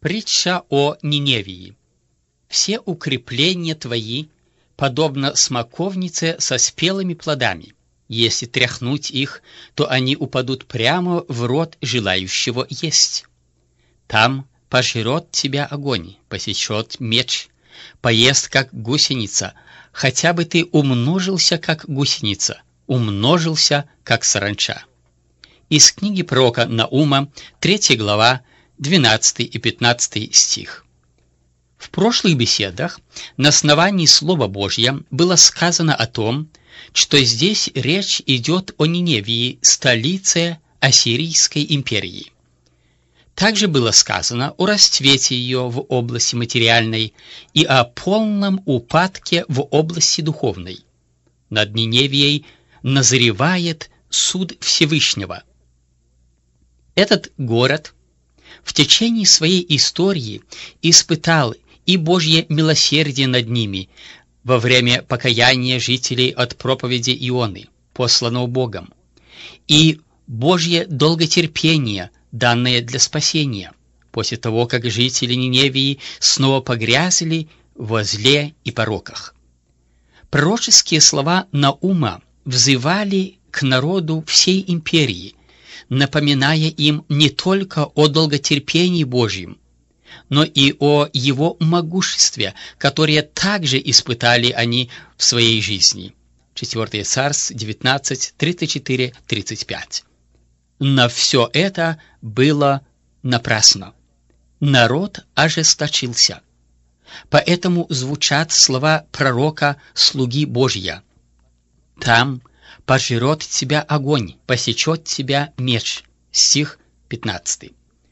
Притча о Ниневии. Все укрепления твои подобно смоковнице со спелыми плодами. Если тряхнуть их, то они упадут прямо в рот желающего есть. Там пожрет тебя огонь, посечет меч, поест, как гусеница, хотя бы ты умножился, как гусеница, умножился, как саранча. Из книги пророка Наума, 3 глава, 12 и 15 стих. В прошлых беседах на основании Слова Божьего было сказано о том, что здесь речь идет о Ниневии, столице Ассирийской империи. Также было сказано о расцвете ее в области материальной и о полном упадке в области духовной. Над Ниневией назревает суд Всевышнего. Этот город в течение своей истории испытал и Божье милосердие над ними во время покаяния жителей от проповеди Ионы, посланного Богом, и Божье долготерпение, данное для спасения, после того, как жители Ниневии снова погрязли во зле и пороках. Пророческие слова Наума взывали к народу всей империи, напоминая им не только о долготерпении Божьем, но и о Его могуществе, которое также испытали они в своей жизни. 4 Царств 19, 34-35. Но все это было напрасно. Народ ожесточился. Поэтому звучат слова пророка, слуги Божья. «Там пожрет тебя огонь, посечет тебя меч». Стих 15.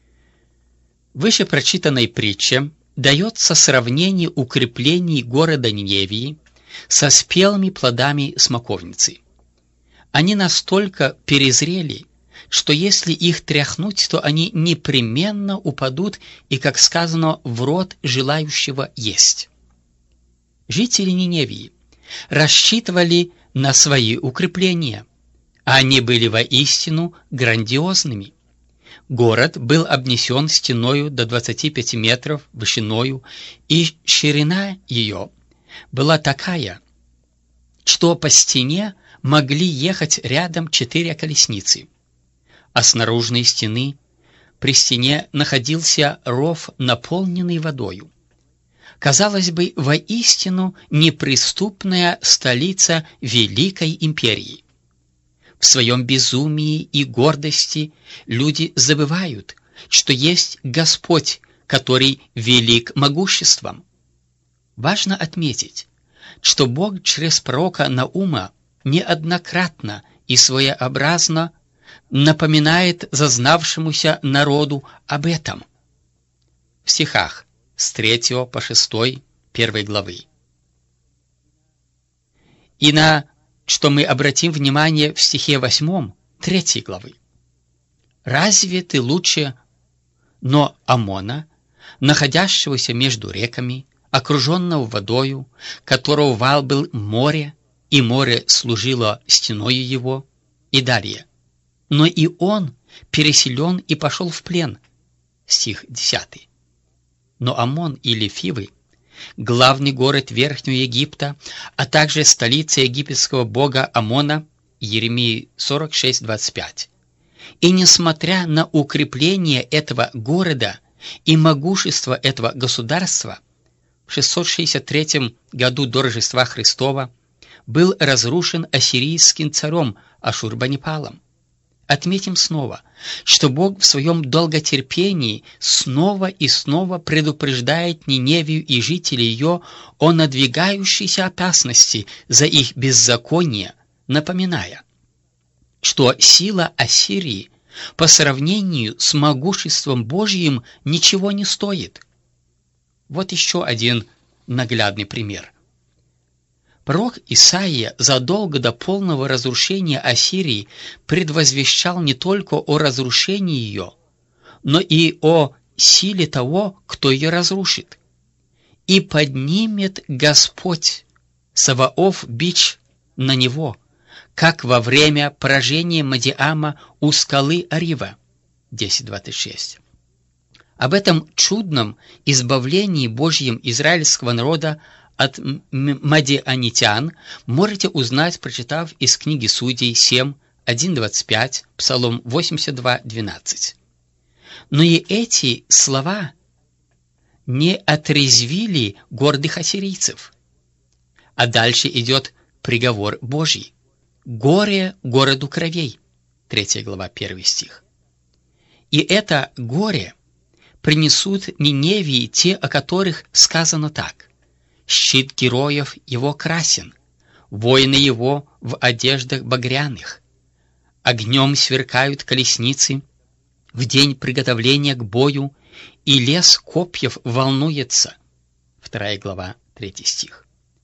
В выше прочитанной притче дается сравнение укреплений города Ниневии со спелыми плодами смоковницы. Они настолько перезрели, что если их тряхнуть, то они непременно упадут и, как сказано, в рот желающего есть. Жители Ниневии рассчитывали на свои укрепления. Они были воистину грандиозными. Город был обнесен стеною до 25 метров вышиною, и ширина ее была такая, что по стене могли ехать рядом 4 колесницы. А с наружной стены при стене находился ров, наполненный водою. Казалось бы, воистину неприступная столица Великой империи. В своем безумии и гордости люди забывают, что есть Господь, который велик могуществом. Важно отметить, что Бог через пророка Наума неоднократно и своеобразно напоминает зазнавшемуся народу об этом. В стихах с 3 по 6 1 главы. И на что мы обратим внимание в стихе 8 3 главы. «Разве ты лучше, но Амона, находящегося между реками, окруженного водою, которого вал был море, и море служило стеною его?» И далее. «Но и он переселен и пошел в плен». Стих 10. Но Амон или Фивы, главный город Верхнего Египта, а также столица египетского бога Амона, Иеремии 46:25. И несмотря на укрепление этого города и могущество этого государства, в 663 году до Рождества Христова был разрушен ассирийским царем Ашурбанипалом. Отметим снова, что Бог в своем долготерпении снова и снова предупреждает Ниневию и жителей ее о надвигающейся опасности за их беззаконие, напоминая, что сила Ассирии по сравнению с могуществом Божьим ничего не стоит. Вот еще один наглядный пример. Пророк Исаия задолго до полного разрушения Ассирии предвозвещал не только о разрушении ее, но и о силе того, кто ее разрушит. «И поднимет Господь Саваоф бич на него, как во время поражения Мадиама у скалы Арива». 10:26. Об этом чудном избавлении Божьим израильского народа от мадианитян можете узнать, прочитав из книги Судей 7, 1:25, Псалом 82:12. Но и эти слова не отрезвили гордых ассирийцев. А дальше идет приговор Божий. «Горе городу кровей», 3 глава, 1 стих. И это горе принесут Ниневии те, о которых сказано так: «Щит героев его красен, воины его в одеждах багряных, огнем сверкают колесницы в день приготовления к бою, и лес копьев волнуется». 2 глава, 3 стих.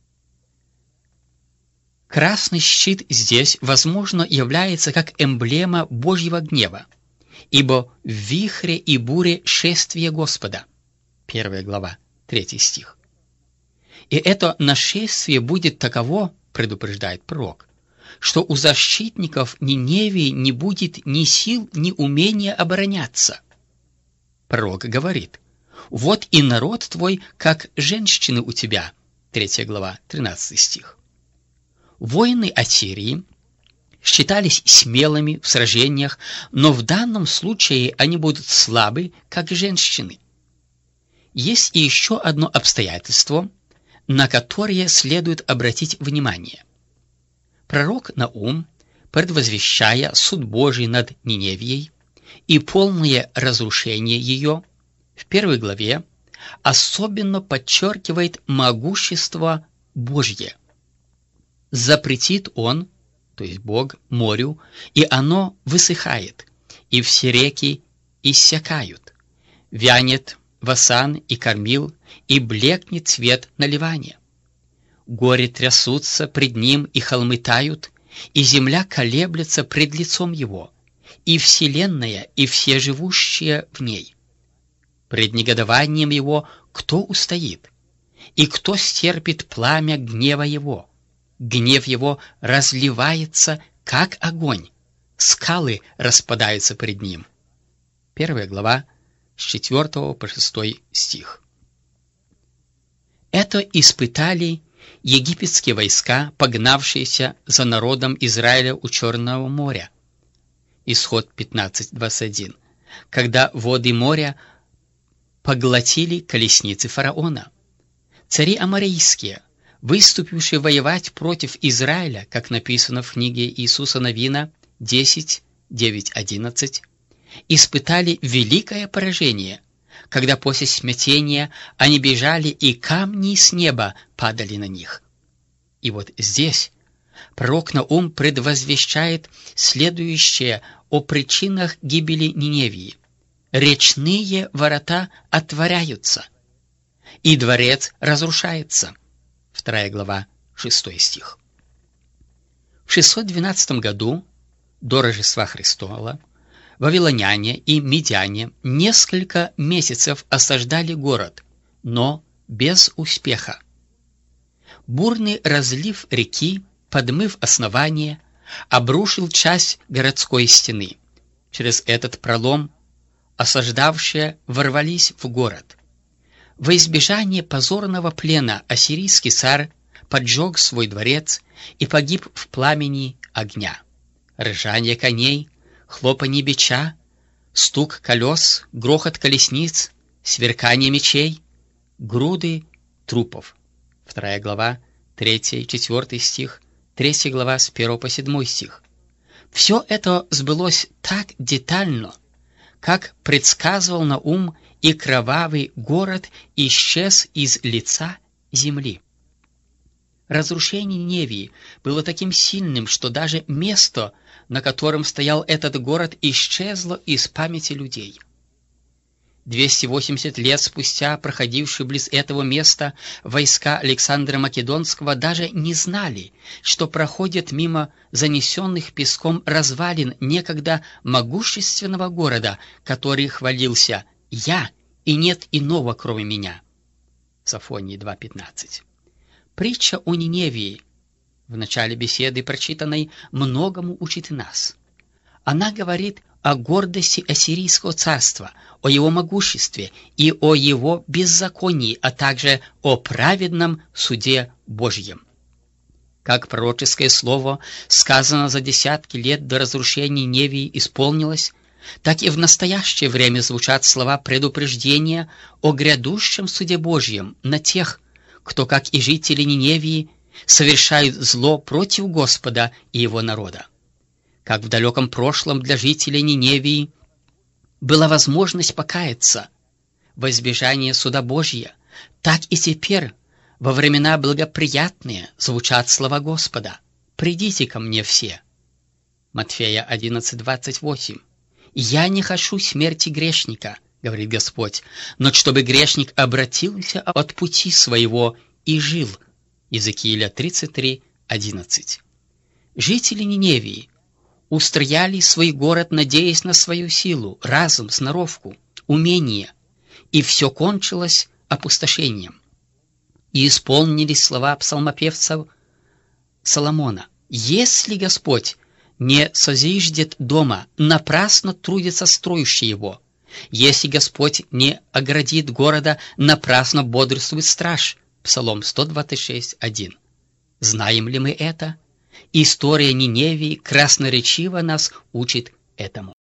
Красный щит здесь, возможно, является как эмблема Божьего гнева, ибо в вихре и буре шествие Господа. 1 глава, 3 стих. И это нашествие будет таково, предупреждает пророк, что у защитников Ниневии не будет ни сил, ни умения обороняться. Пророк говорит: «Вот и народ твой, как женщины у тебя». 3 глава, 13 стих. Воины Ассирии считались смелыми в сражениях, но в данном случае они будут слабы, как женщины. Есть и еще одно обстоятельство, на которое следует обратить внимание. Пророк Наум, предвозвещая суд Божий над Ниневией и полное разрушение ее, в 1 главе особенно подчеркивает могущество Божье. Запретит он, то есть Бог, морю, и оно высыхает, и все реки иссякают. Вянет Васан и Кормил, и блекнет цвет на Ливане. Горы трясутся пред ним, и холмы тают, и земля колеблется пред лицом его, и вселенная, и все живущие в ней. Пред негодованием его кто устоит? И кто стерпит пламя гнева его? Гнев его разливается, как огонь, скалы распадаются пред ним. 1 глава, с 4 по 6 стих. Это испытали египетские войска, погнавшиеся за народом Израиля у Черного моря. Исход 15:21, когда воды моря поглотили колесницы фараона. Цари аморейские, выступившие воевать против Израиля, как написано в книге Иисуса Навина 10:9-11, испытали великое поражение, когда после смятения они бежали, и камни с неба падали на них. И вот здесь пророк Наум предвозвещает следующее о причинах гибели Ниневии. «Речные ворота отворяются, и дворец разрушается». 2 глава, 6 стих. В 612 году до Рождества Христова вавилоняне и медяне несколько месяцев осаждали город, но без успеха. Бурный разлив реки, подмыв основание, обрушил часть городской стены. Через этот пролом осаждавшие ворвались в город. Во избежание позорного плена ассирийский царь поджег свой дворец и погиб в пламени огня. Ржание коней, хлопанье бича, стук колес, грохот колесниц, сверкание мечей, груды трупов. 2 глава, 3-4 стих, 3 глава с 1 по 7 стих. Все это сбылось так детально, как предсказывал Наум, и кровавый город исчез из лица земли. Разрушение Ниневии было таким сильным, что даже место, на котором стоял этот город, исчезло из памяти людей. 280 лет спустя проходившие близ этого места войска Александра Македонского даже не знали, что проходят мимо занесенных песком развалин некогда могущественного города, который хвалился «Я, и нет иного, кроме меня». Софонии 2:15. Притча о Ниневии, в начале беседы прочитанной, многому учит нас. Она говорит о гордости Ассирийского царства, о его могуществе и о его беззаконии, а также о праведном суде Божьем. Как пророческое слово, сказано за десятки лет до разрушения Ниневии, исполнилось, так и в настоящее время звучат слова предупреждения о грядущем суде Божьем на тех, кто, как и жители Ниневии, совершают зло против Господа и Его народа. Как в далеком прошлом для жителей Ниневии была возможность покаяться во избежание суда Божьего, так и теперь, во времена благоприятные, звучат слова Господа: «Придите ко мне все». Матфея 11:28. «Я не хочу смерти грешника, — говорит Господь, — но чтобы грешник обратился от пути своего и жил». Иезекииля 33:11. Жители Ниневии устрояли свой город, надеясь на свою силу, разум, сноровку, умение, и все кончилось опустошением. И исполнились слова псалмопевца Соломона: «Если Господь не созиждет дома, напрасно трудится строящий его. Если Господь не оградит города, напрасно бодрствует страж». Псалом 126:1. Знаем ли мы это? История Ниневии красноречиво нас учит этому.